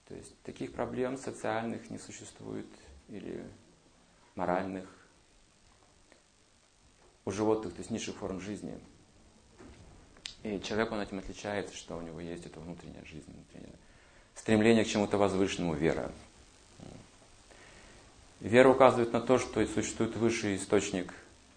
То есть таких проблем социальных не существует или моральных у животных, то есть низших форм жизни. И человек, он этим отличается, что у него есть эта внутренняя жизнь, внутреннее стремление к чему-то возвышенному, вера. Вера указывает на то, что существует высший источник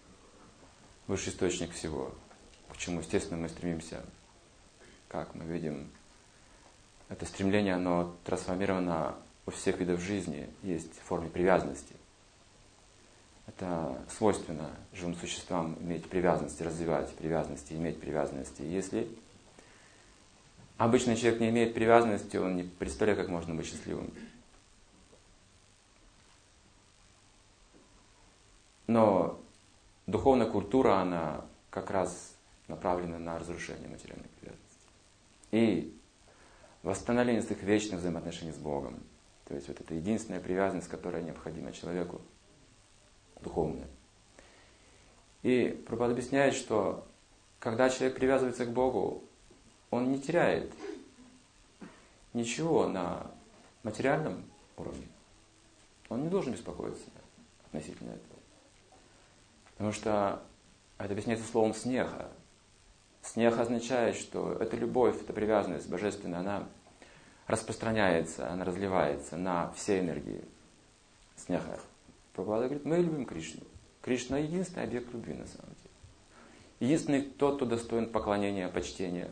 всего, к чему, естественно, мы стремимся. Как мы видим, это стремление, оно трансформировано у всех видов жизни, есть в форме привязанности. Это свойственно живым существам иметь привязанности, развивать привязанности, иметь привязанности. Если обычный человек не имеет привязанности, он не представляет, как можно быть счастливым. Но духовная культура, она как раз направлена на разрушение материальной привязанности. И восстановление своих вечных взаимоотношений с Богом. То есть вот это единственная привязанность, которая необходима человеку, духовная. И Прабхупада объясняет, что когда человек привязывается к Богу, он не теряет ничего на материальном уровне. Он не должен беспокоиться относительно этого. Потому что это объясняется словом снеха. Снеха означает, что эта любовь, эта привязанность божественная, она распространяется, она разливается на все энергии. Снеха. Прабхупада говорит, мы любим Кришну. Кришна единственный объект любви на самом деле. Единственный тот, кто достоин поклонения, почтения.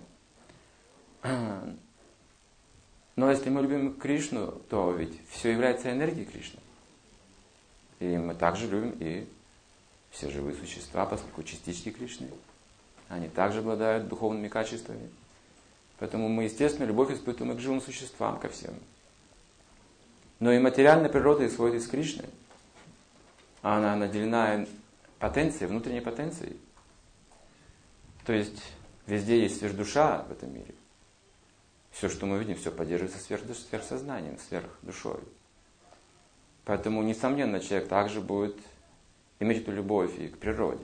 Но если мы любим Кришну, то ведь все является энергией Кришны. И мы также любим и все живые существа, поскольку частички Кришны. Они также обладают духовными качествами. Поэтому мы, естественно, любовь испытываем к живым существам, ко всем. Но и материальная природа исходит из Кришны. Она наделена потенцией, внутренней потенцией. То есть везде есть сверхдуша в этом мире. Все, что мы видим, все поддерживается сверхсознанием, сверхдушой. Поэтому, несомненно, человек также будет иметь эту любовь и к природе.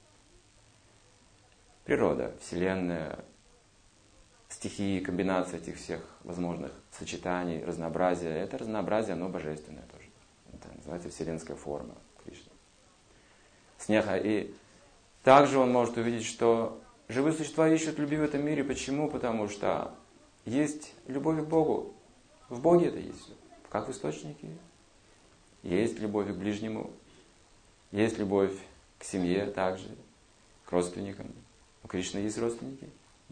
Природа, Вселенная, стихии, комбинация этих всех возможных сочетаний, разнообразия. Это разнообразие, оно божественное тоже. Это называется вселенская форма Кришны. Снеха. И также он может увидеть, что живые существа ищут любви в этом мире. Почему? Потому что есть любовь к Богу. В Боге это есть. Как в источнике. Есть любовь к ближнему. Есть любовь к семье также. К родственникам. У Кришны есть родственники.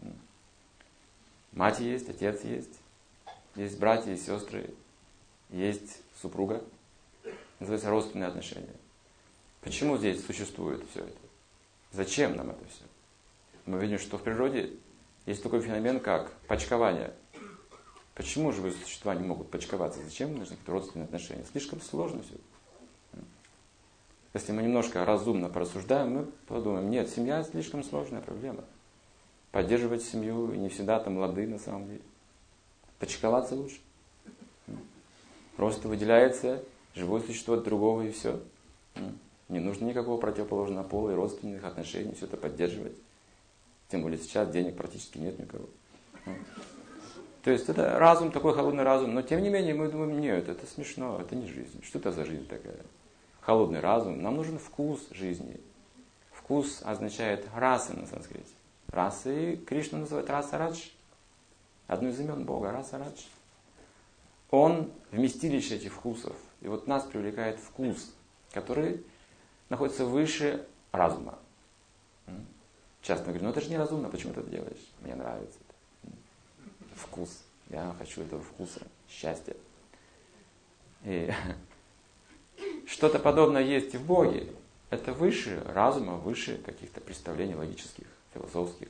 Мать есть, отец есть. Есть братья и сестры. Есть супруга. Называется родственные отношения. Почему здесь существует все это? Зачем нам это все? Мы видим, что в природе есть такой феномен, как почкование. Почему живые существа не могут почковаться? Зачем нужны какие-то родственные отношения? Слишком сложно все. Если мы немножко разумно порассуждаем, мы подумаем, нет, семья слишком сложная проблема. Поддерживать семью не всегда там лады на самом деле. Почковаться лучше. Просто выделяется живое существо от другого и все. Не нужно никакого противоположного пола и родственных отношений, все это поддерживать. Тем более сейчас денег практически нет никого. То есть это разум, такой холодный разум. Но тем не менее мы думаем, нет, это смешно, это не жизнь. Что это за жизнь такая? Холодный разум. Нам нужен вкус жизни. Вкус означает раса на санскрите. Раса, и Кришна называет раса Радж. Одно из имен Бога, раса Радж. Он вместилище этих вкусов. И вот нас привлекает вкус, который находится выше разума. Часто говорю, это же неразумно, почему ты это делаешь? Мне нравится это. Вкус. Я хочу этого вкуса, счастья. И что-то подобное есть и в Боге. Это выше разума, выше каких-то представлений логических, философских.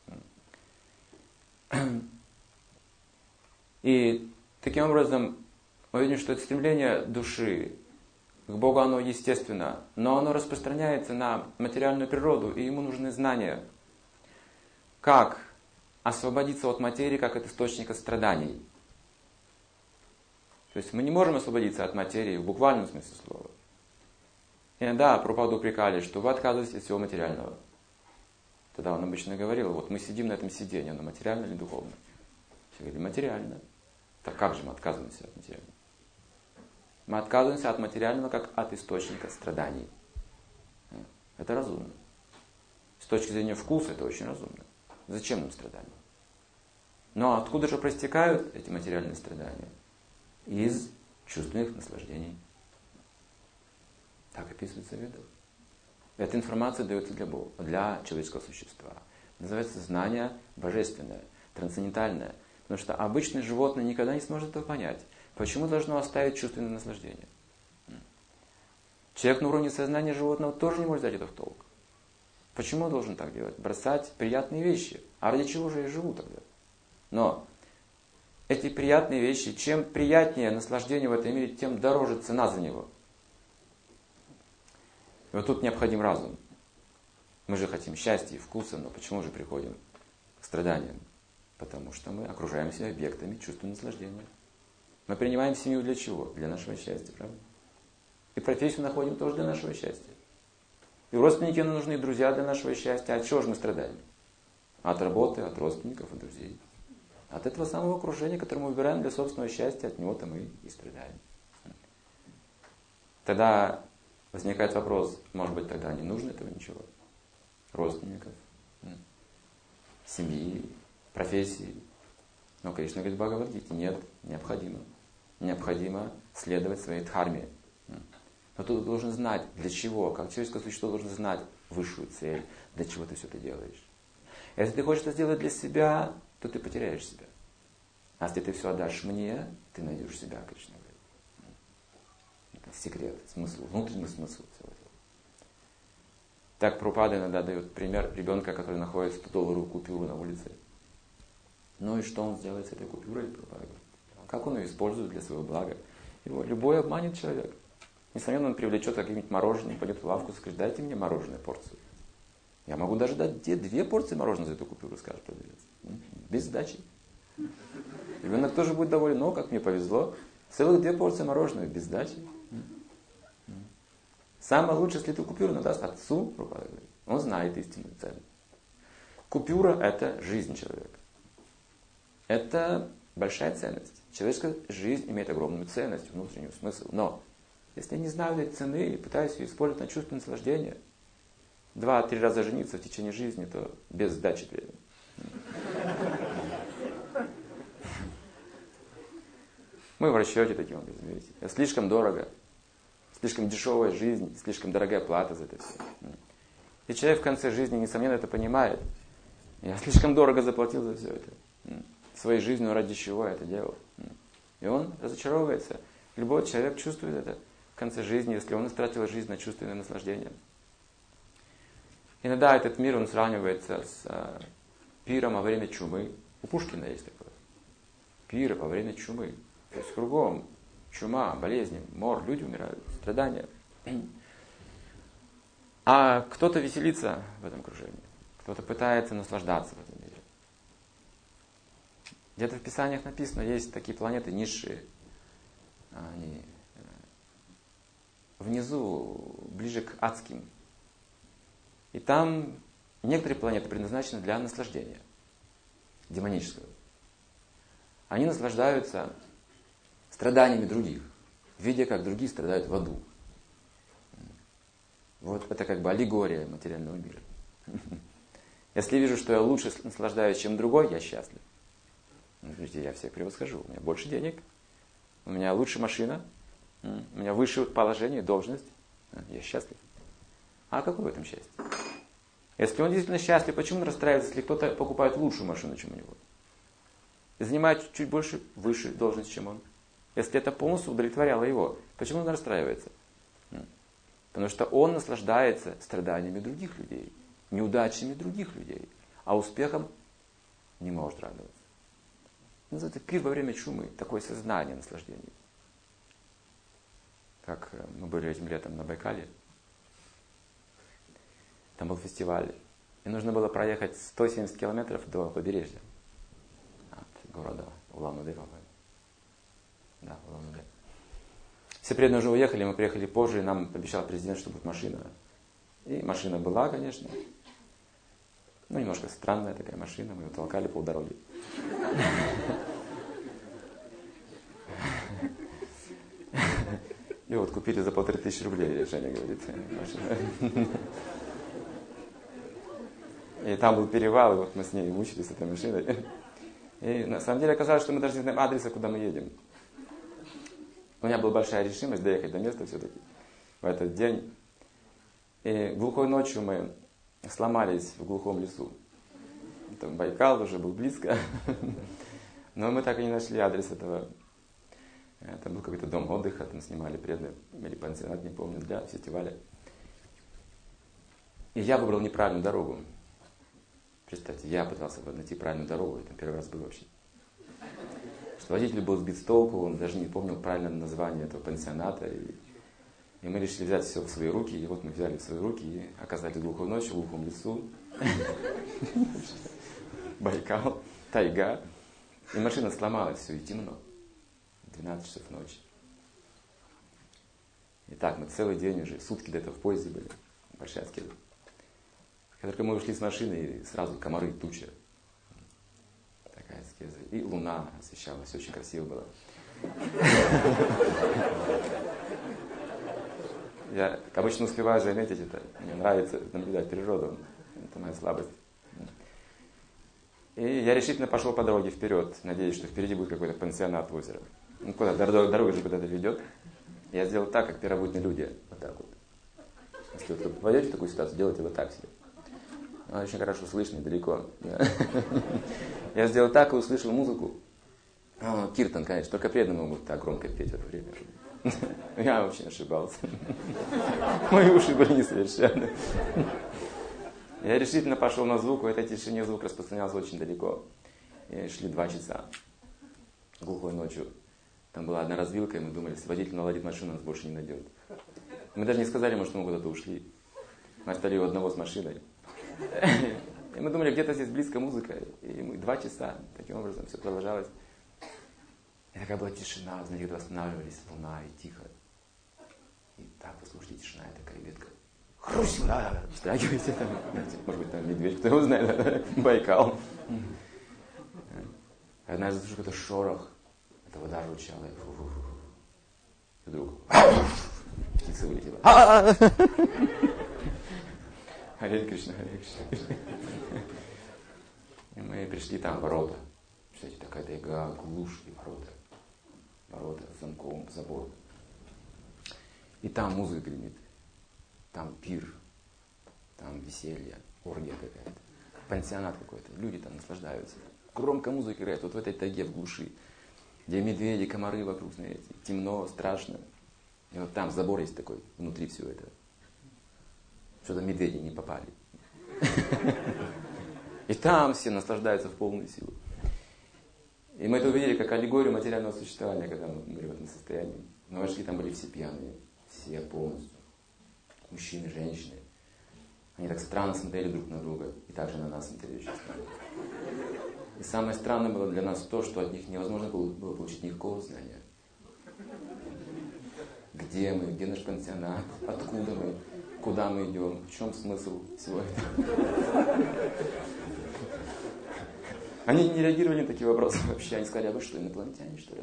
И таким образом мы видим, что это стремление души к Богу, оно естественно, но оно распространяется на материальную природу, и ему нужны знания. Как освободиться от материи, как от источника страданий. То есть мы не можем освободиться от материи в буквальном смысле слова. Иногда Прабхупаду упрекали, что вы отказываетесь от всего материального. Тогда он обычно говорил, вот мы сидим на этом сиденье, оно материально или духовно? Все говорили, материально. Так как же мы отказываемся от материального? Мы отказываемся от материального как от источника страданий. Это разумно. С точки зрения вкуса это очень разумно. Зачем нам страдания? Но откуда же проистекают эти материальные страдания? Из чувственных наслаждений. Так описывается в Ведах. Эта информация дается для Бога, для человеческого существа. Называется знание божественное, трансцендентальное. Потому что обычное животное никогда не сможет этого понять. Почему должно оставить чувственное наслаждение? Человек на уровне сознания животного тоже не может взять это в толк. Почему он должен так делать? Бросать приятные вещи. А ради чего же я живу тогда? Но эти приятные вещи, чем приятнее наслаждение в этом мире, тем дороже цена за него. И вот тут необходим разум. Мы же хотим счастья и вкуса, но почему же приходим к страданиям? Потому что мы окружаем себя объектами чувственного наслаждения. Мы принимаем семью для чего? Для нашего счастья, правда? И профессию находим тоже для нашего счастья. И родственники нам нужны, и друзья для нашего счастья. От чего же мы страдаем? От работы, от родственников, от друзей. От этого самого окружения, которое мы выбираем для собственного счастья, от него-то мы и страдаем. Тогда возникает вопрос, может быть, тогда не нужно этого ничего? Родственников, семьи, профессии. Но Кришна говорит в Бхагавад-гите, нет, необходимо. Необходимо следовать своей дхарме. Но ты должен знать, для чего. Как человеческое существо должен знать высшую цель, для чего ты все это делаешь. Если ты хочешь это сделать для себя, то ты потеряешь себя. А если ты все отдашь мне, ты найдешь себя, Кришна говорит. Это секрет, смысл, внутренний смысл всего этого. Так Прабхупада иногда дает пример ребенка, который находит 100-долларовую купюру на улице. Ну и что он сделает с этой купюрой? Как он ее использует для своего блага? Его любой обманет человек. Несомненно, он привлечет каким-нибудь мороженым, пойдет в лавку и скажет, дайте мне мороженое порцию. Я могу даже дать 2 порции мороженого за эту купюру, скажет продавец. Без сдачи. Ребенок тоже будет доволен, но как мне повезло, целых 2 порции мороженого без сдачи. Самое лучшее, если эту купюру надаст отцу, он знает истинную ценность. Купюра – это жизнь человека. Это большая ценность. Человеческая жизнь имеет огромную ценность, внутренний смысл. Но если я не знаю этой цены и пытаюсь ее использовать на чувственное наслаждение, 2-3 раза жениться в течение жизни, то без сдачи времени. Мы в расчете таким образом, видите. Это слишком дорого, слишком дешевая жизнь, слишком дорогая плата за это все. И человек в конце жизни, несомненно, это понимает. Я слишком дорого заплатил за все это. Своей жизнью ради чего я это делал. И он разочаровывается. Любой человек чувствует это в конце жизни, если он истратил жизнь на чувственное наслаждение. Иногда этот мир, он сравнивается с пиром во время чумы. У Пушкина есть такое. Пир во время чумы. То есть кругом чума, болезни, мор, люди умирают, страдания. А кто-то веселится в этом окружении. Кто-то пытается наслаждаться в этом мире. Где-то в Писаниях написано, есть такие планеты низшие. Они внизу, ближе к адским. И там некоторые планеты предназначены для наслаждения. Демонического. Они наслаждаются страданиями других, видя, как другие страдают в аду. Вот это как бы аллегория материального мира. Если я вижу, что я лучше наслаждаюсь, чем другой, я счастлив. Видите, я всех превосхожу. У меня больше денег, у меня лучше машина, у меня выше положение, должность. Я счастлив. А какое в этом счастье? Если он действительно счастлив, почему он расстраивается, если кто-то покупает лучшую машину, чем у него? И занимает чуть больше, выше должность, чем он? Если это полностью удовлетворяло его, почему он расстраивается? Потому что он наслаждается страданиями других людей, неудачами других людей, а успехом не может радоваться. Это пир во время чумы, такое сознание наслаждения. Как мы были этим летом на Байкале, там был фестиваль, и нужно было проехать 170 километров до побережья от города Улан-Удэ. Да, Улан-Удэ. Все преданные уже уехали, мы приехали позже, и нам пообещал президент, что будет машина. И машина была, конечно. Ну, немножко странная такая машина, мы ее толкали полдороги. И вот купили за 1500 рублей, Женя говорит. И там был перевал, и вот мы с ней мучились с этой машиной. И на самом деле оказалось, что мы даже не знаем адреса, куда мы едем. У меня была большая решимость доехать до места все-таки в этот день. И глухой ночью мы сломались в глухом лесу. Там Байкал уже был близко. Но мы так и не нашли адрес этого. Это был какой-то дом отдыха, там снимали или пансионат, не помню, для фестиваля. И я выбрал неправильную дорогу. Представьте, я пытался найти правильную дорогу, это первый раз был вообще. Что водитель был сбит с толку, он даже не помнил правильное название этого пансионата. И мы решили взять все в свои руки, и вот мы взяли в свои руки и оказались глухой ночью, в глухом лесу. Байкал, тайга. И машина сломалась, все, и темно. 12 часов ночи. И так мы целый день уже, сутки до этого в поезде были. Большая аскеза. Как только мы ушли с машины, и сразу комары, туча. Такая аскеза. И луна освещалась, очень красиво было. Я обычно успеваю заметить это. Мне нравится наблюдать природу. Это моя слабость. И я решительно пошел по дороге вперед, надеясь, что впереди будет какой-то пансионат в озеро. Ну куда? Дорога же куда-то ведет. Я сделал так, как первобытные люди. Вот так вот. Если вы попадете в такую ситуацию, делайте вот так себе. Очень хорошо слышно, далеко. Я сделал так и услышал музыку. Киртан, конечно, только преданные могут так громко петь в это время. Я очень ошибался. Мои уши были несовершенны. Я решительно пошел на звук, в этой тишине звук распространялся очень далеко. И шли 2 часа. Глухой ночью. Там была одна развилка, и мы думали, если водитель наладит машину, нас больше не найдет. Мы даже не сказали ему, что мы куда-то ушли. Мы остались у одного с машиной. И мы думали, где-то здесь близко музыка. И мы 2 часа, таким образом, все продолжалось. И такая была тишина, знаете, когда останавливались, луна и тихо. И так, вы слушаете, тишина, и такая ветка. Хрусь, встрягивайте там. Может быть, там медведь, кто его знает, Байкал. Однажды слышу какой-то шорох. Это вода журчала. И вдруг птица вылетела. Харе Кришна, Харе Кришна. И мы пришли там, ворота. Кстати, такая тайга, глушь и ворота. Ворота с замком, забор. И там музыка гремит. Там пир. Там веселье, оргия какая-то. Пансионат какой-то. Люди там наслаждаются. Громко музыка играет. Вот в этой тайге, в глуши. Где медведи, комары вокруг, знаете. Темно, страшно. И вот там забор есть такой, внутри всего этого. Что-то медведи не попали. И там все наслаждаются в полную силу. И мы это увидели как аллегорию материального существования, когда мы были в этом состоянии. Мы вошли, там были все пьяные. Все полностью. Мужчины, женщины. Они так странно смотрели друг на друга. И также на нас смотрели очень странно. И самое странное было для нас то, что от них невозможно было получить никакого знания. Где мы, где наш пансионат, откуда мы, куда мы идем, в чем смысл всего этого. Они не реагировали на такие вопросы вообще. Они сказали, а вы что, инопланетяне, что ли?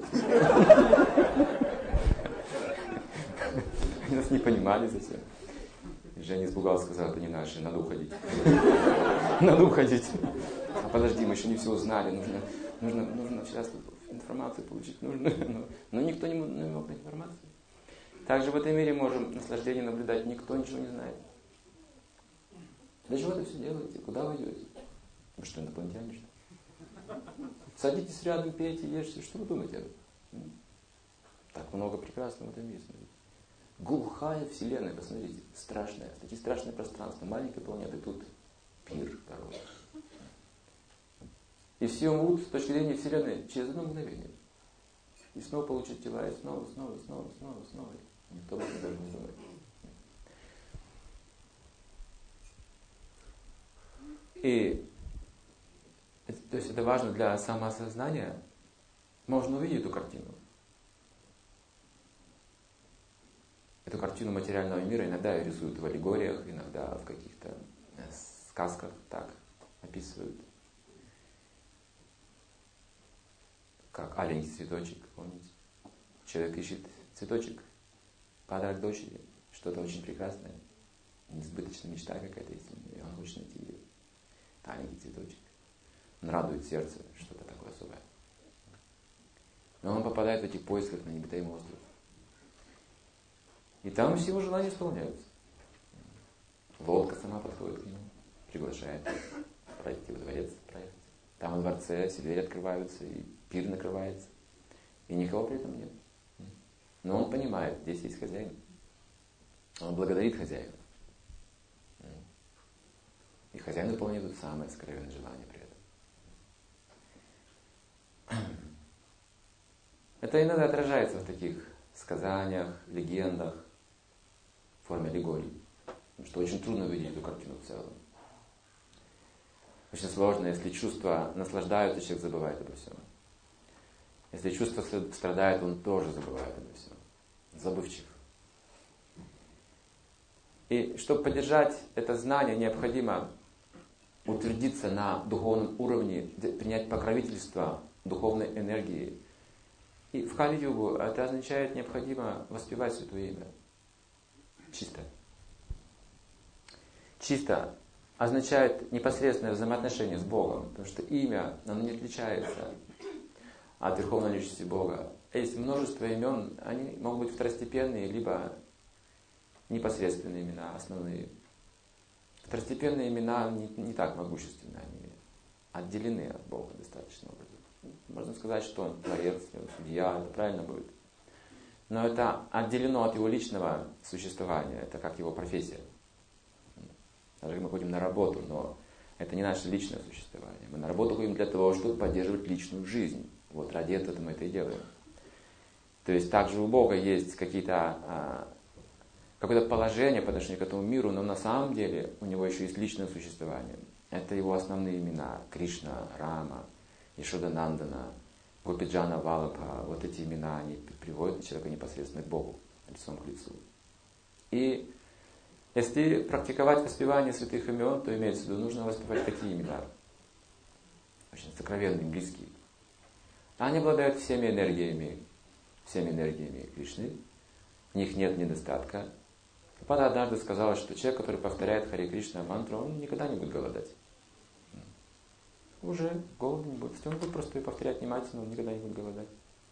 Они нас не понимали совсем. И Женя испугался, сказал, это не наши, надо уходить. Надо уходить. А подожди, мы еще не все узнали, нужно сейчас информацию получить. Но никто не мог дать информацию. Также в этом мире можем наслаждение наблюдать, никто ничего не знает. Для чего это все делаете? Куда вы идете? Вы что, инопланетяне, что ли? Садитесь рядом, пейте, ешьте. Что вы думаете об этом? Так много прекрасного в этом мире. Смотрите. Глухая вселенная, посмотрите, страшная. Такие страшные пространства, маленькая планета, тут пир порой. И все умрут с точки зрения вселенной через одно мгновение. И снова получат тела, и снова. Никто об этом даже не думает. И то есть это важно для самоосознания. Можно увидеть эту картину. Эту картину материального мира иногда рисуют в аллегориях, иногда в каких-то сказках так описывают. Как аленький цветочек, помните? Человек ищет цветочек, подарок дочери, что-то очень прекрасное, несбыточная мечта какая-то есть у него, и он хочет найти ее. Маленький цветочек. Он радует сердце, что-то такое особое. Но он попадает в этих поисках на необитаемый остров. И там все его желания исполняются. Лодка сама подходит к нему, приглашает пройти во дворец, проехать. Там во дворце все двери открываются, и пир накрывается. И никого при этом нет. Но он понимает, здесь есть хозяин. Он благодарит хозяина. И хозяин выполняет самое сокровенное желание при этом. Это иногда отражается в таких сказаниях, легендах, в форме аллегорий. Потому что очень трудно увидеть эту картину в целом. Очень сложно, если чувства наслаждаются, человек забывает обо всем. Если чувства страдают, он тоже забывает обо всем. Забывчив. И чтобы поддержать это знание, необходимо утвердиться на духовном уровне, принять покровительство духовной энергии. И в Кали-югу это означает, необходимо воспевать Святое Имя. Чисто. Чисто означает непосредственное взаимоотношение с Богом, потому что имя, оно не отличается от Верховной Личности Бога. Есть множество имен, они могут быть второстепенные, либо непосредственные имена, основные. Второстепенные имена не так могущественны, они отделены от Бога достаточно образом. Можно сказать, что он творец, он судья, это правильно будет. Но это отделено от его личного существования, это как его профессия. Даже мы ходим на работу, но это не наше личное существование. Мы на работу ходим для того, чтобы поддерживать личную жизнь. Вот ради этого мы это и делаем. То есть также у Бога есть какое-то положение по отношению к этому миру, но на самом деле у него еще есть личное существование. Это его основные имена. Кришна, Рама, Ишоданандана, Гопиджана, Валабха. Вот эти имена, они приводят человека непосредственно к Богу, лицом к лицу. И если практиковать воспевание святых имен, то имеется в виду, нужно воспевать такие имена. Очень сокровенные, близкие. Они обладают всеми энергиями Кришны. В них нет недостатка. Прабхупада однажды сказала, что человек, который повторяет Харе Кришна мантру, он никогда не будет голодать. Уже голода не будет. Если он будет просто ее повторять внимательно, он никогда не будет голодать.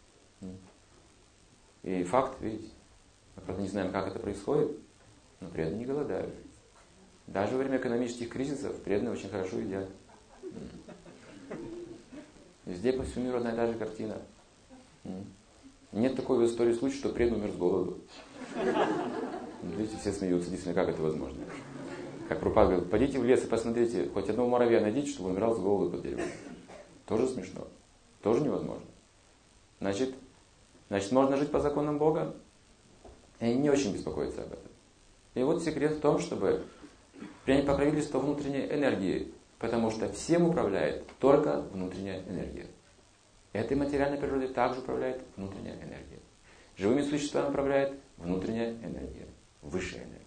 И факт, видите, мы, правда, не знаем, как это происходит, но преданные не голодают. Даже во время экономических кризисов преданные очень хорошо едят. Везде по всему миру одна и та же картина. Нет такой в истории случая, что преданный умер с голоду. Видите, все смеются, действительно, как это возможно. Как Прабхупада говорит, пойдите в лес и посмотрите, хоть одного муравья найдите, чтобы он умирал с голоду под деревом. Тоже смешно. Тоже невозможно. Значит, можно жить по законам Бога и не очень беспокоиться об этом. И вот секрет в том, чтобы принять покровительство внутренней энергии, потому что всем управляет только внутренняя энергия. Этой материальной природой также управляет внутренняя энергия. Живыми существами управляет внутренняя энергия, высшая энергия.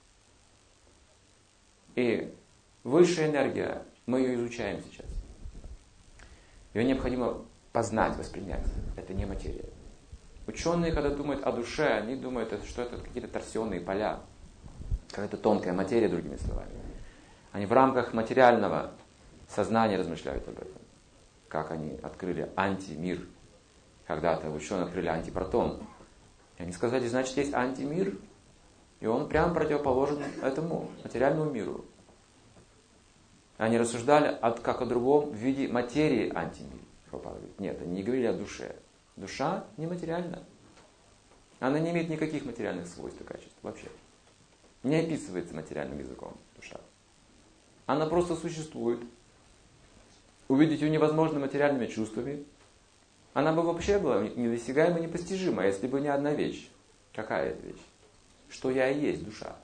И высшая энергия, мы ее изучаем сейчас. Ее необходимо познать, воспринять. Это не материя. Ученые, когда думают о душе, они думают, что это какие-то торсионные поля. Какая-то тонкая материя, другими словами. Они в рамках материального сознания размышляют об этом. Как они открыли антимир. Когда-то ученые открыли антипротон. И они сказали, значит, есть антимир, и он прямо противоположен этому материальному миру. Они рассуждали как о другом в виде материи антимира. Нет, они не говорили о душе. Душа нематериальна. Она не имеет никаких материальных свойств и качеств вообще. Не описывается материальным языком душа. Она просто существует. Увидеть ее невозможно материальными чувствами. Она бы вообще была недосягаема, непостижима, если бы не одна вещь. Какая это вещь? Что я и есть душа.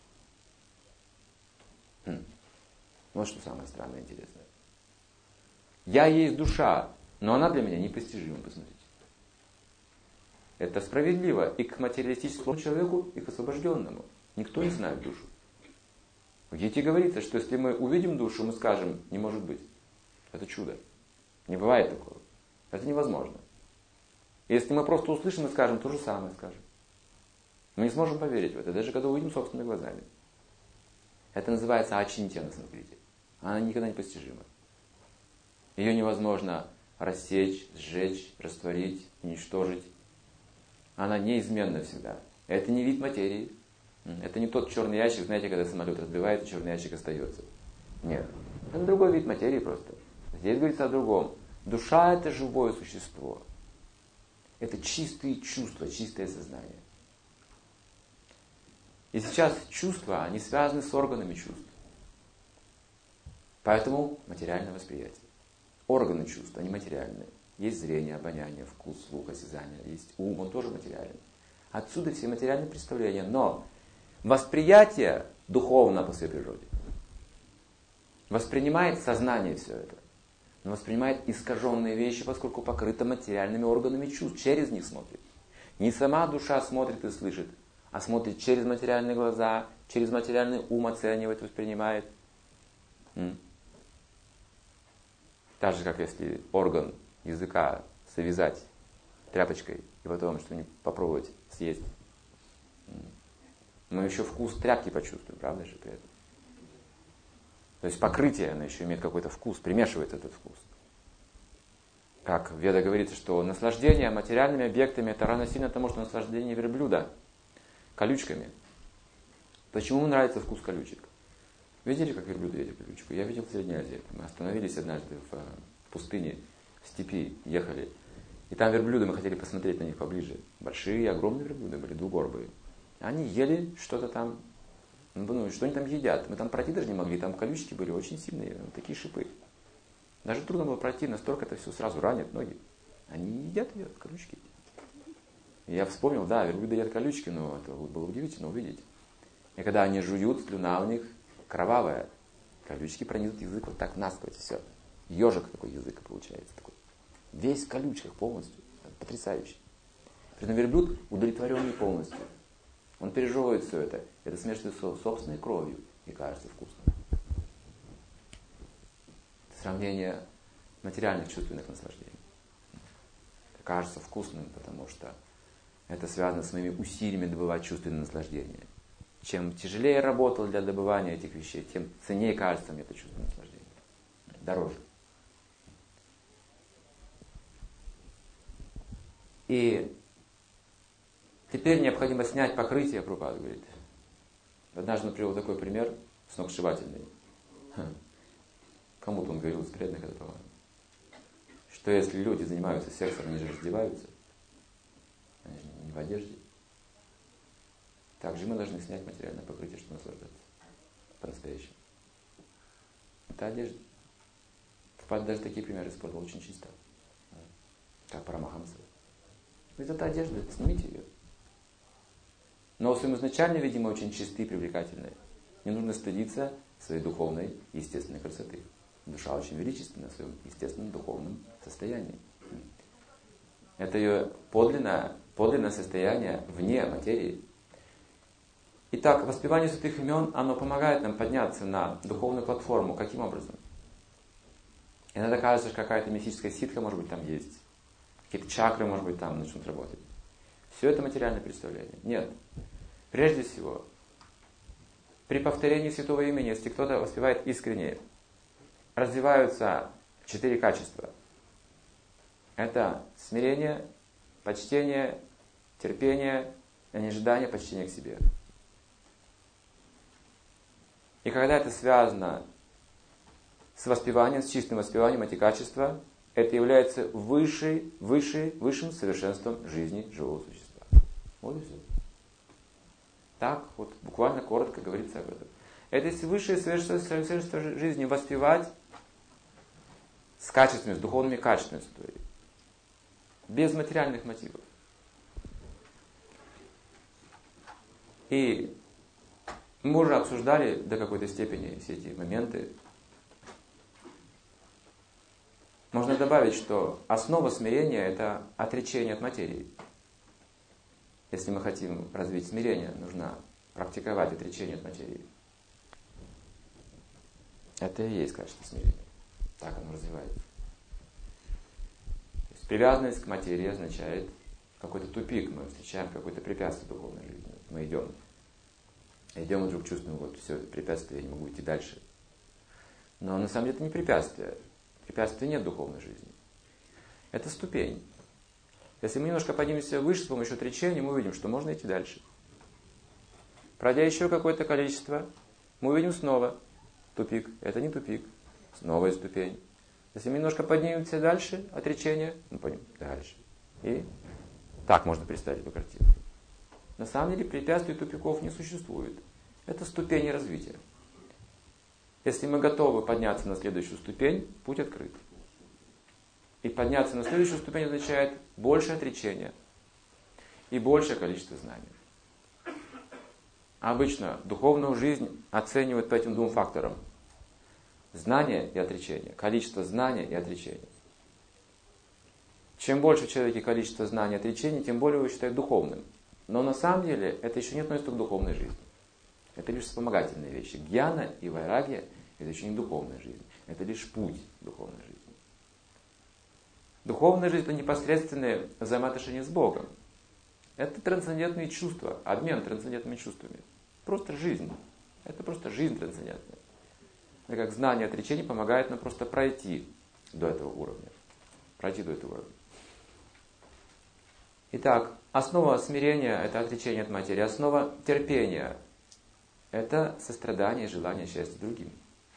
Вот что самое странное и интересное. Я и есть душа, но она для меня непостижима, посмотрите. Это справедливо и к материалистическому человеку, и к освобожденному. Никто не знает душу. В Гите говорится, что если мы увидим душу, мы скажем, не может быть. Это чудо. Не бывает такого. Это невозможно. Если мы просто услышим и скажем, то же самое скажем. Мы не сможем поверить в это, даже когда увидим собственными глазами. Это называется ачинтья на санскрите. Она никогда не постижима. Ее невозможно рассечь, сжечь, растворить, уничтожить. Она неизменна всегда. Это не вид материи. Это не тот черный ящик, знаете, когда самолет разбивает, и черный ящик остается. Нет. Это другой вид материи просто. Здесь говорится о другом. Душа – это живое существо. Это чистые чувства, чистое сознание. И сейчас чувства, они связаны с органами чувств. Поэтому материальное восприятие. Органы чувств, они материальные. Есть зрение, обоняние, вкус, слух, осязание. Есть ум, он тоже материален. Отсюда все материальные представления. Но восприятие духовно по своей природе. Воспринимает сознание все это. Но воспринимает искаженные вещи, поскольку покрыто материальными органами чувств. Через них смотрит. Не сама душа смотрит и слышит, а смотрит через материальные глаза, через материальный ум оценивает, воспринимает. Так же, как если орган языка завязать тряпочкой и потом что-нибудь попробовать съесть. Мы еще вкус тряпки почувствуем, правда же, при этом? То есть покрытие, оно еще имеет какой-то вкус, примешивается этот вкус. Как в Ведах говорится, что наслаждение материальными объектами это равносильно тому, что наслаждение верблюда колючками. Почему ему нравится вкус колючек? Видели, как верблюды едят колючку? Я видел в Средней Азии. Мы остановились однажды в пустыне, в степи, ехали. И там верблюды, мы хотели посмотреть на них поближе. Большие, огромные верблюды были, двугорбые. Они ели что-то там. Ну, что они там едят? Мы там пройти даже не могли, там колючки были очень сильные, такие шипы. Даже трудно было пройти, настолько это все сразу ранит ноги. Они не едят ее, колючки. И я вспомнил, да, верблюды едят колючки, но это было удивительно увидеть. И когда они жуют, слюна у них кровавая. Колючки пронизывают язык вот так насквозь, все. Ежик такой язык получается. Такой. Весь в колючках полностью. Потрясающе. При этом верблюд удовлетворенный полностью. Он пережевывает все это. Это смешивается с собственной кровью и кажется вкусным. Это сравнение материальных чувственных наслаждений. Это кажется вкусным, потому что это связано с моими усилиями добывать чувственное наслаждение. Чем тяжелее я работал для добывания этих вещей, тем ценнее кажется мне это чувственное наслаждение. Дороже. И теперь необходимо снять покрытие, Прабхупада говорит. Однажды он привел такой пример, сногсшибательный. Кому-то он говорил из преданных, это по-моему. Что если люди занимаются сексом, они же раздеваются. Они же не в одежде. Также мы должны снять материальное покрытие, чтобы наслаждаться. По-настоящему. Это одежда. Прабхупада даже такие примеры использовал очень чисто. Как Парамахамса. Говорит, это одежда, снимите ее. Но в своем изначальном, видимо, очень чистые и привлекательные. Не нужно стыдиться своей духовной и естественной красоты. Душа очень величественна в своем естественном духовном состоянии. Это ее подлинное состояние вне материи. Итак, воспевание святых имен, оно помогает нам подняться на духовную платформу. Каким образом? Иногда кажется, что какая-то мистическая ситха, может быть, там есть. Какие-то чакры, может быть, там начнут работать. Все это материальное представление. Нет. Прежде всего, при повторении святого имени, если кто-то воспевает искренне, развиваются 4 качества. Это смирение, почтение, терпение, неожидание, почтение к себе. И когда это связано с воспеванием, с чистым воспеванием, эти качества, это является высшим совершенством жизни живого существа. Вот и все. Так вот, буквально коротко говорится об этом. Это есть высшее совершенство жизни воспевать с качествами, с духовными качествами своими. Без материальных мотивов. И мы уже обсуждали до какой-то степени все эти моменты. Можно добавить, что основа смирения – это отречение от материи. Если мы хотим развить смирение, нужно практиковать отречение от материи. Это и есть качество смирения. Так оно развивается. То есть привязанность к материи означает какой-то тупик, мы встречаем какое-то препятствие в духовной жизни. мы идем. Идем и вдруг чувствуем, вот все, препятствие, я не могу идти дальше. Но на самом деле это не препятствие. Препятствия нет в духовной жизни. Это ступень. Если мы немножко поднимемся выше с помощью отречения, мы увидим, что можно идти дальше. Пройдя еще какое-то количество, мы увидим снова тупик. Это не тупик. Новая ступень. Если мы немножко поднимемся дальше, отречение, мы пойдем дальше. И так можно представить эту картину. На самом деле препятствий тупиков не существует. Это ступени развития. Если мы готовы подняться на следующую ступень, путь открыт. И подняться на следующую ступень означает больше отречения и большее количество знаний. Обычно духовную жизнь оценивают по этим двум факторам. Знание и отречение. Количество знаний и отречения. Чем больше в человеке количество знаний и отречений, тем более его считают духовным. Но на самом деле это еще не относится к духовной жизни. Это лишь вспомогательные вещи. Гьяна и вайрагья – это еще не духовная жизнь. Это лишь путь духовной жизни. Духовная жизнь – это непосредственные взаимоотношения с Богом. Это трансцендентные чувства, обмен трансцендентными чувствами. Просто жизнь. Это просто жизнь трансцендентная. И как знание отречения помогает нам просто пройти до этого уровня. Пройти до этого уровня. Итак, основа смирения – это отречение от материи. Основа терпения – это сострадание и желание счастья другим.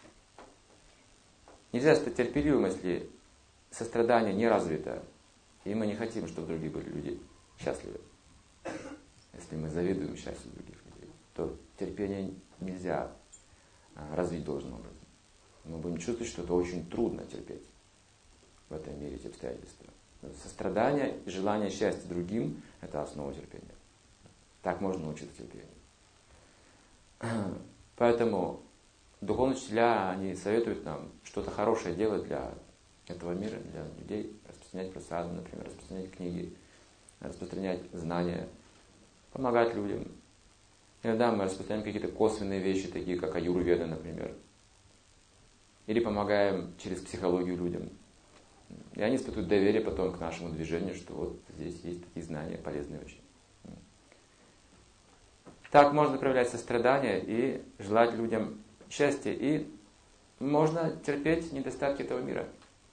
Нельзя стать терпеливым, если сострадание не развито, и мы не хотим, чтобы другие были люди счастливы. Если мы завидуем счастью других людей, то терпение нельзя развить должным образом. Мы будем чувствовать, что это очень трудно терпеть в этом мире эти обстоятельства. Сострадание и желание счастья другим – это основа терпения. Так можно научиться терпению. Поэтому духовные учителя, они советуют нам что-то хорошее делать для этого мира, для людей, распространять прасаду, например, распространять книги, распространять знания, помогать людям. Иногда мы распространяем какие-то косвенные вещи, такие как аюрведа, например. Или помогаем через психологию людям. И они испытывают доверие потом к нашему движению, что вот здесь есть такие знания, полезные очень. Так можно проявлять сострадание и желать людям счастья. И можно терпеть недостатки этого мира.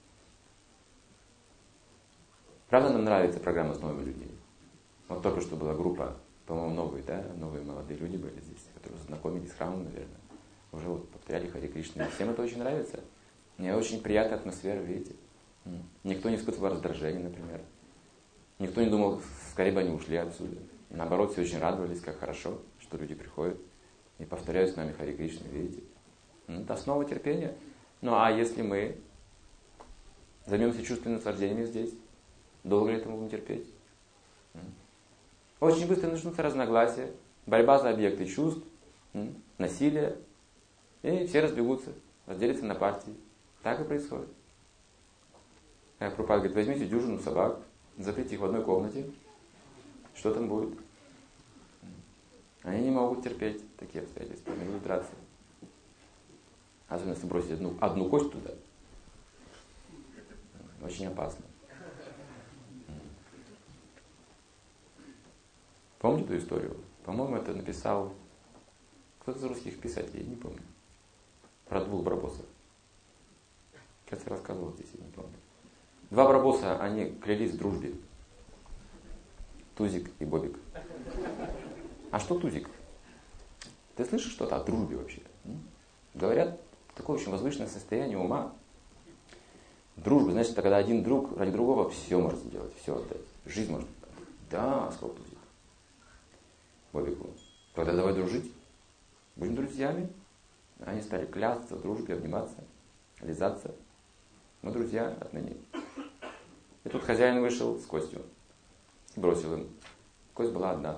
Правда, нам нравится программа с новыми людьми. Вот только что была группа, по-моему, новые, да? Новые молодые люди были здесь, которые знакомились с храмом, наверное. Уже вот повторяли Харе Кришна. Всем это очень нравится. Мне очень приятная атмосфера, видите. Никто не испытывал раздражения, например. Никто не думал, скорее бы они ушли отсюда. Наоборот, все очень радовались, как хорошо, что люди приходят и повторяют с нами Харе Кришна, видите. Это основа терпения. Ну а если мы займемся чувственными наслаждениями здесь, долго ли это мы будем терпеть? Очень быстро начнутся разногласия, борьба за объекты чувств, насилие, и все разбегутся, разделятся на партии. Так и происходит. Прабхупада говорит, возьмите дюжину собак, заприте их в одной комнате, что там будет? Они не могут терпеть такие обстоятельства, они будут драться. Особенно если бросить одну кость туда. Очень опасно. Помните эту историю? По-моему, это написал кто-то из русских писателей, не помню. Про двух барбосов. Кажется, я рассказывал здесь, я не помню. Два барбоса, они клялись в дружбе. Тузик и Бобик. А что Тузик? Ты слышишь что-то о дружбе вообще? Говорят, такое очень возвышенное состояние ума. Дружба, значит, это когда один друг ради другого все может сделать, все отдать. Жизнь может отдать. Да, сказал Тузик Бобику. Тогда давай дружить. Будем друзьями. Они стали клясться в дружбе, обниматься, лизаться. Мы друзья отныне. И тут хозяин вышел с костью. Бросил им. Кость была одна.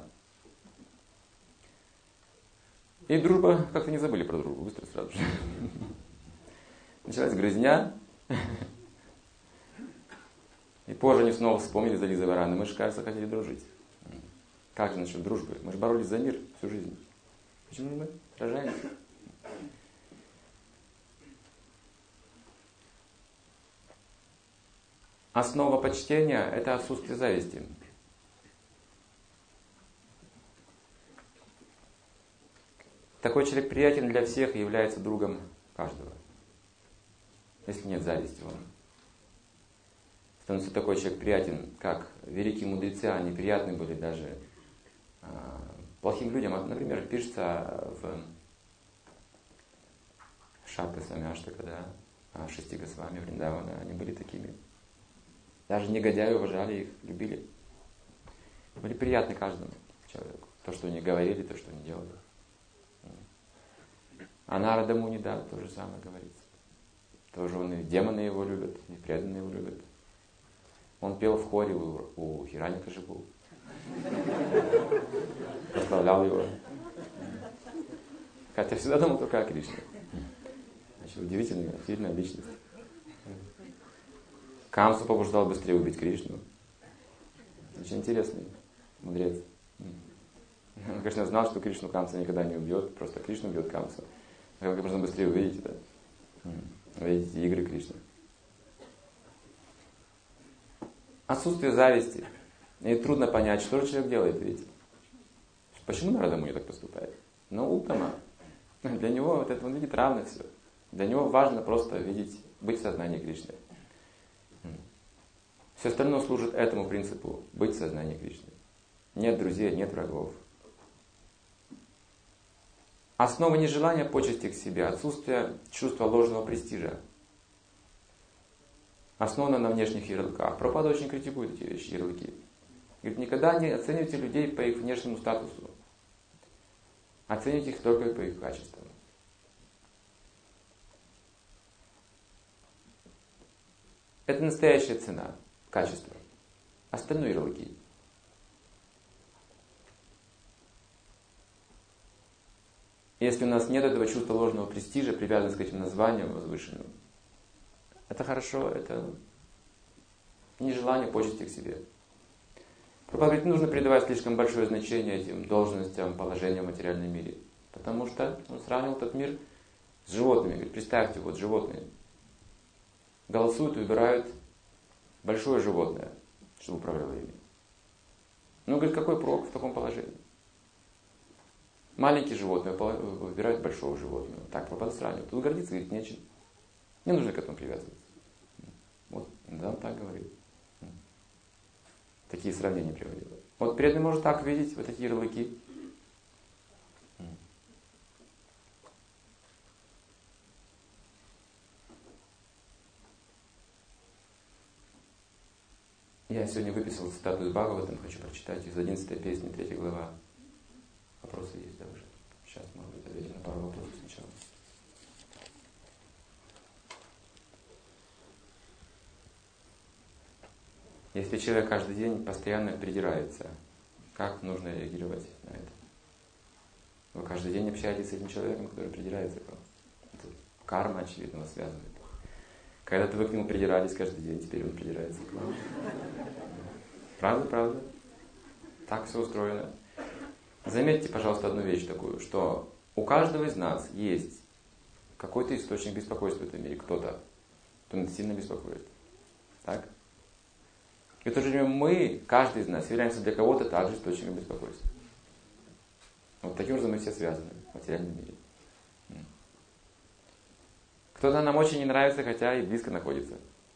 И дружба, как-то не забыли про дружбу, быстро сразу же. Началась грызня. И позже они снова вспомнили за Лизой Вараны. Мы же, кажется, хотели дружить. Как же насчет дружбы? Мы же боролись за мир всю жизнь. Почему мы сражаемся? Основа почтения – это отсутствие зависти. Такой человек приятен для всех и является другом каждого. Если нет зависти, он становится такой человек приятен, как великие мудрецы, они приятны были даже плохим людям. Например, пишется в Шакта Самяштака, да, Шести Госвами, Вриндавана, они были такими. Даже негодяи уважали их, любили. Были приятны каждому человеку. То, что они говорили, то, что они делали. А Нарада Муни, да, то же самое говорится. Тоже он и демоны его любят, и преданные его любят. Он пел в хоре у Хираньякашипу. Прославлял его. Хотя всегда думал только о Кришне. Значит, удивительная, сильная личность. Камсу побуждал быстрее убить Кришну. Очень интересный мудрец. Он, конечно, знал, что Кришну Камса никогда не убьет, просто Кришну убьет Камсу. Как можно быстрее увидеть это. Видите, игры Кришны. Отсутствие зависти. И трудно понять, что же человек делает, видите. Почему Нарада Муни так поступает? Но Уттама. Для него вот это, он видит равно все. Для него важно просто видеть, быть в сознании Кришны. Все остальное служит этому принципу, быть в сознании Кришны. Нет друзей, нет врагов. Основа нежелания почести к себе, отсутствие чувства ложного престижа. Основано на внешних ярлыках. Прабхупада очень критикует эти вещи, ярлыки. Говорит, никогда не оценивайте людей по их внешнему статусу. Оцените их только по их качествам. Это настоящая цена, качество. Остальные ярлыки. Если у нас нет этого чувства ложного престижа, привязанности к этим названиям возвышенным, это хорошо, это нежелание почести к себе. Прабхупада говорит, не нужно придавать слишком большое значение этим должностям, положениям в материальном мире. Потому что он сравнивал этот мир с животными. Говорит, представьте, вот животные голосуют и выбирают большое животное, чтобы управляло ими. Ну, говорит, какой прок в таком положении? Маленькие животные выбирают большого животного. Так Прабхупада сравнивает. Тут гордиться, говорит, нечем. Не нужно к этому привязываться. Вот, да, он так говорит. Такие сравнения приводил. Вот преданный может так видеть вот эти ярлыки. Я сегодня выписал цитату из Бхагаватам, хочу прочитать из 11 песни, 3 глава. Вопросы есть, да, уже? Сейчас, может быть, ответим на пару вопросов сначала. Если человек каждый день постоянно придирается, как нужно реагировать на это? Вы каждый день общаетесь с этим человеком, который придирается к вам. Это карма, очевидно, вас связывает. Когда-то вы к нему придирались каждый день, теперь он придирается к вам. Правда, правда? Так все устроено. Заметьте, пожалуйста, одну вещь такую, что у каждого из нас есть какой-то источник беспокойства в этом мире, кто-то, кто нас сильно беспокоит. Так? И в то же время мы, каждый из нас, являемся для кого-то также источником беспокойства. Вот таким образом мы все связаны в материальном мире. Кто-то нам очень не нравится, хотя и близко находится.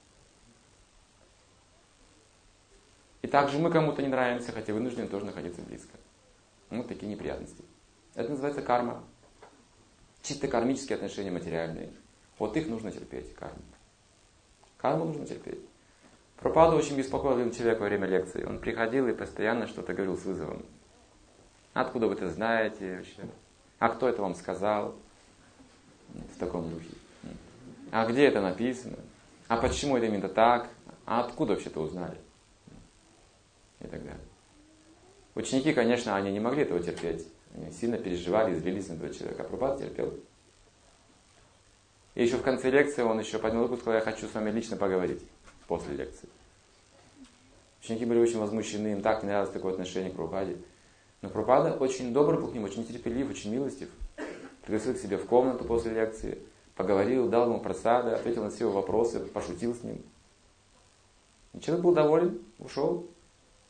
И также мы кому-то не нравимся, хотя вынуждены тоже находиться близко. Вот такие неприятности. Это называется карма. Чисто кармические отношения материальные. Вот их нужно терпеть, карму. Карму нужно терпеть. Прабхупада очень беспокоил один человек во время лекции. Он приходил и постоянно что-то говорил с вызовом. Откуда вы это знаете вообще? А кто это вам сказал? В таком духе. А где это написано? А почему это именно так? А откуда вообще-то узнали? И так далее. Ученики, конечно, они не могли этого терпеть. Они сильно переживали и злились на этого человека. А Прабхупада терпел. И еще в конце лекции он еще поднял руку и сказал, я хочу с вами лично поговорить после лекции. Ученики были очень возмущены, им так не нравилось такое отношение к Прабхупаде. Но Прабхупада очень добр был к ним, очень терпелив, очень милостив. Пригласил к себе в комнату после лекции, поговорил, дал ему прасада, ответил на все его вопросы, пошутил с ним. И человек был доволен, ушел.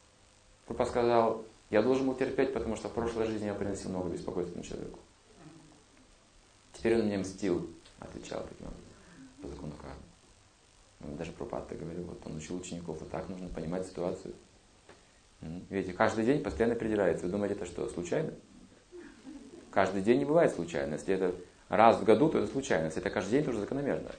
Прабхупада сказал, я должен был терпеть, потому что в прошлой жизни я приносил много беспокойства этому человеку. Теперь он мне мстил, отвечал таким образом, по закону кармы. Даже Прабхупада так говорил, вот он учил учеников, вот так нужно понимать ситуацию. Видите, каждый день постоянно придирается. Вы думаете, это что, случайно? Каждый день не бывает случайно. Если это раз в году, то это случайно. Если это каждый день, то уже закономерно.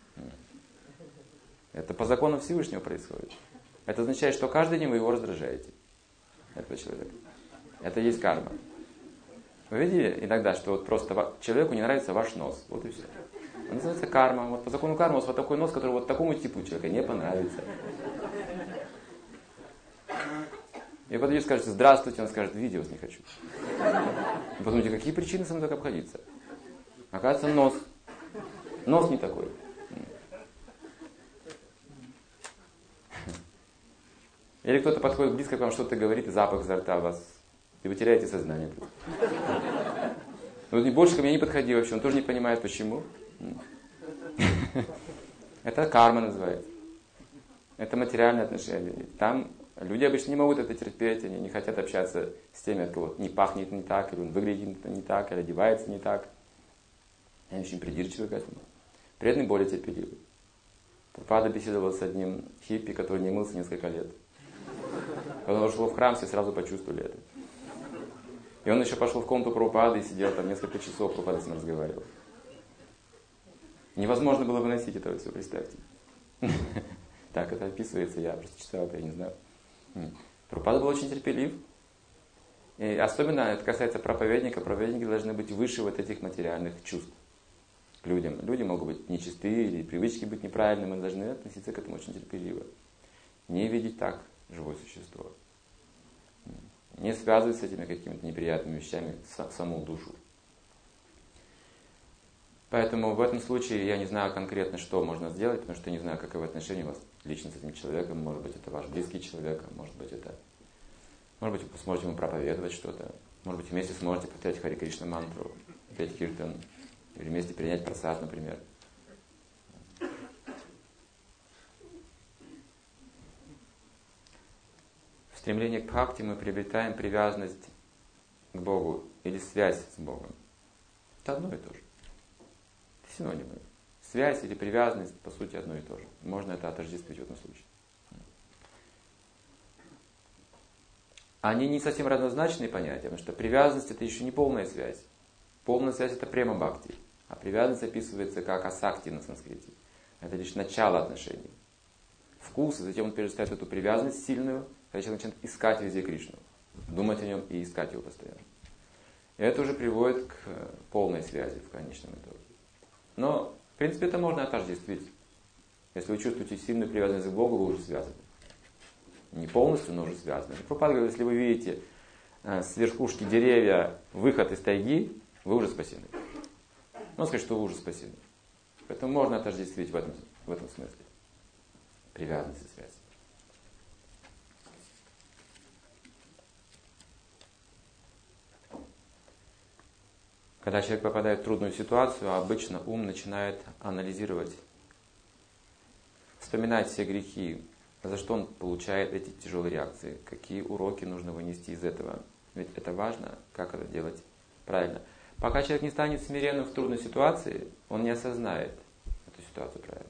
Это по закону Всевышнего происходит. Это означает, что каждый день вы его раздражаете. Этого человека. Это и есть карма. Вы видели иногда, что вот просто человеку не нравится ваш нос. Вот и все. Это называется карма. Вот по закону кармы у вас вот такой нос, который вот такому типу человека не понравится. И потом вы скажете здравствуйте, он скажет видео не хочу. И подумайте, какие причины со мной так обходиться? Оказывается, нос. Нос не такой. Или кто-то подходит близко к вам, что-то говорит, и запах изо рта у вас, и вы теряете сознание. Вот больше ко мне не подходи вообще, он тоже не понимает, почему. Это карма называется. Это материальные отношения. Там люди обычно не могут это терпеть, они не хотят общаться с теми, от кого не пахнет не так, или он выглядит не так, или одевается не так. Они очень придирчивы к этому. Преданный более терпеливый. Прабхупада беседовал с одним хиппи, который не мылся несколько лет. Когда он вошел в храм, все сразу почувствовали это. И он еще пошел в комнату Прабхупады и сидел там несколько часов, Прабхупада с ним разговаривал. Невозможно было выносить этого все, представьте. Так это описывается, я просто читал это, я не знаю. Прабхупада был очень терпелив. И особенно это касается проповедника. Проповедники должны быть выше вот этих материальных чувств к людям. Люди могут быть нечистые или привычки быть неправильными, мы должны относиться к этому очень терпеливо. Не видеть так живое существо. Не связывать с этими какими-то неприятными вещами саму душу. Поэтому в этом случае я не знаю конкретно, что можно сделать, потому что я не знаю, каковы отношения у вас лично с этим человеком. Может быть, это ваш близкий человек, может быть, вы сможете ему проповедовать что-то. Может быть, вместе сможете повторять Хари Кришна мантру, петь киртан, или вместе принять прасад, например. В стремлении к бхакти мы приобретаем привязанность к Богу или связь с Богом. Это одно и то же. Это синонимы. Связь или привязанность, по сути, одно и то же. Можно это отождествить в этом случае. Они не совсем равнозначные понятия, потому что привязанность это еще не полная связь. Полная связь это према бхакти, а привязанность описывается как асакти на санскрите. Это лишь начало отношений. Вкус, и затем он перерастает эту привязанность сильную, когда человек начинает искать везде Кришну, думать о нем и искать его постоянно. И это уже приводит к полной связи в конечном итоге. Но, в принципе, это можно отождествить. Если вы чувствуете сильную привязанность к Богу, вы уже связаны. Не полностью, но уже связаны. Прабхупада говорит, если вы видите с верхушки деревья выход из тайги, вы уже спасены. Можно сказать, что вы уже спасены. Поэтому можно отождествить в этом смысле. Привязанность и связь. Когда человек попадает в трудную ситуацию, обычно ум начинает анализировать, вспоминать все грехи, за что он получает эти тяжелые реакции, какие уроки нужно вынести из этого. Ведь это важно, как это делать правильно. Пока человек не станет смиренным в трудной ситуации, он не осознает эту ситуацию правильно.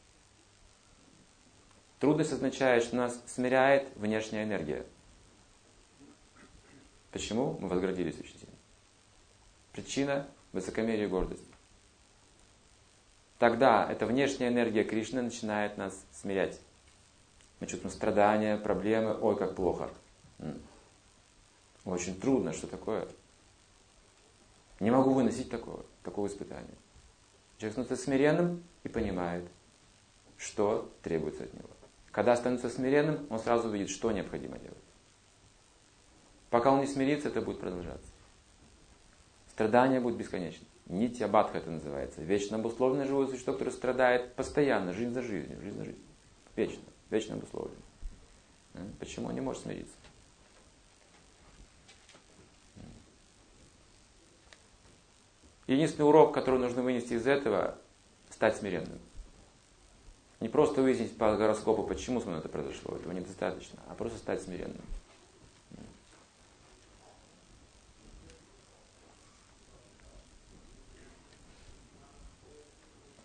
Трудность означает, что нас смиряет внешняя энергия. Почему? Мы возгордились очень сильно. Причина – высокомерие и гордость. Тогда эта внешняя энергия Кришны начинает нас смирять. Мы чувствуем страдания, проблемы, ой, как плохо. Очень трудно, что такое? Не могу выносить такого испытания. Человек становится смиренным и понимает, что требуется от него. Когда становится смиренным, он сразу видит, что необходимо делать. Пока он не смирится, это будет продолжаться. Страдания будут бесконечны. Нитья бадха это называется. Вечно обусловленное живое существо, которое страдает постоянно, жизнь за жизнью, жизнь за жизнью. Вечно обусловлено. Почему он не может смириться? Единственный урок, который нужно вынести из этого, стать смиренным. Не просто выяснить по гороскопу, почему со мной это произошло, этого недостаточно, а просто стать смиренным.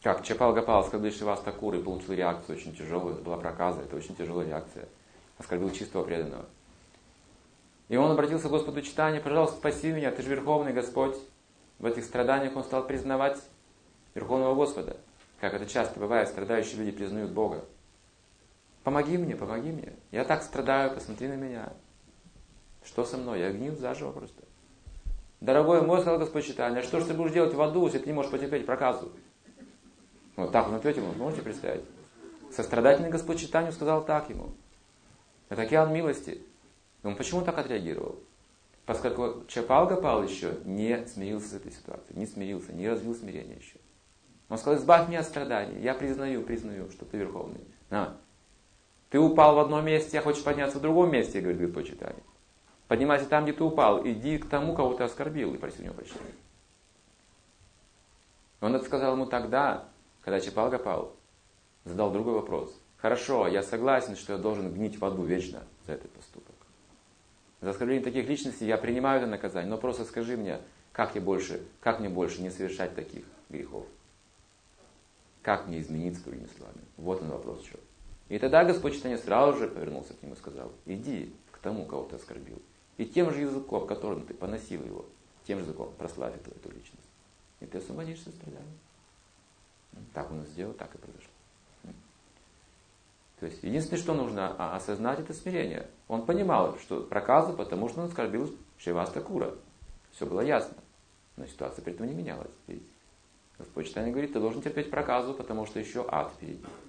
Как Чапал Гопал оскорбил Шривас Такура и получил реакцию очень тяжелую. Это была проказа, это очень тяжелая реакция. Оскорбил чистого преданного. И он обратился к Господу Чайтанье: пожалуйста, спаси меня, ты же Верховный Господь. В этих страданиях он стал признавать Верховного Господа. Как это часто бывает, страдающие люди признают Бога. Помоги мне, помоги мне. Я так страдаю, посмотри на меня. Что со мной? Я гнил заживо просто. Дорогой мой, сказал Господь Чайтанья, что же ты будешь делать в аду, если ты не можешь потерпеть проказу? Вот так он ответил ему, можете представить? Сострадательный Господь Чайтанья сказал так ему. Это океан милости. И он почему так отреагировал? Поскольку Чапал Гопал еще не смирился с этой ситуацией, не смирился, не развил смирение еще. Он сказал: избавь меня от страданий, я признаю, что ты Верховный. На. Ты упал в одном месте, а хочешь подняться в другом месте, говорит Господь Чайтанья. Поднимайся там, где ты упал, иди к тому, кого ты оскорбил, и проси у него прощения. Он это сказал ему тогда, когда Чапал Гопал задал другой вопрос. Хорошо, я согласен, что я должен гнить в аду вечно за этот поступок. За оскорбление таких личностей я принимаю это наказание, но просто скажи мне, как мне больше не совершать таких грехов? Как мне измениться, другими словами? Вот он вопрос еще. И тогда Господь Чайтанья сразу же повернулся к нему и сказал: иди к тому, кого ты оскорбил. И тем же языком, которым ты поносил его, тем же языком прославь эту личность. И ты освободишься от страданий. Так он и сделал, так и произошло. То есть единственное, что нужно осознать, это смирение. Он понимал, что проказа, потому что он оскорбил Шривас Такура. Все было ясно. Но ситуация при этом не менялась. Ведь Господь Чайтанья говорит: ты должен терпеть проказу, потому что еще ад впереди.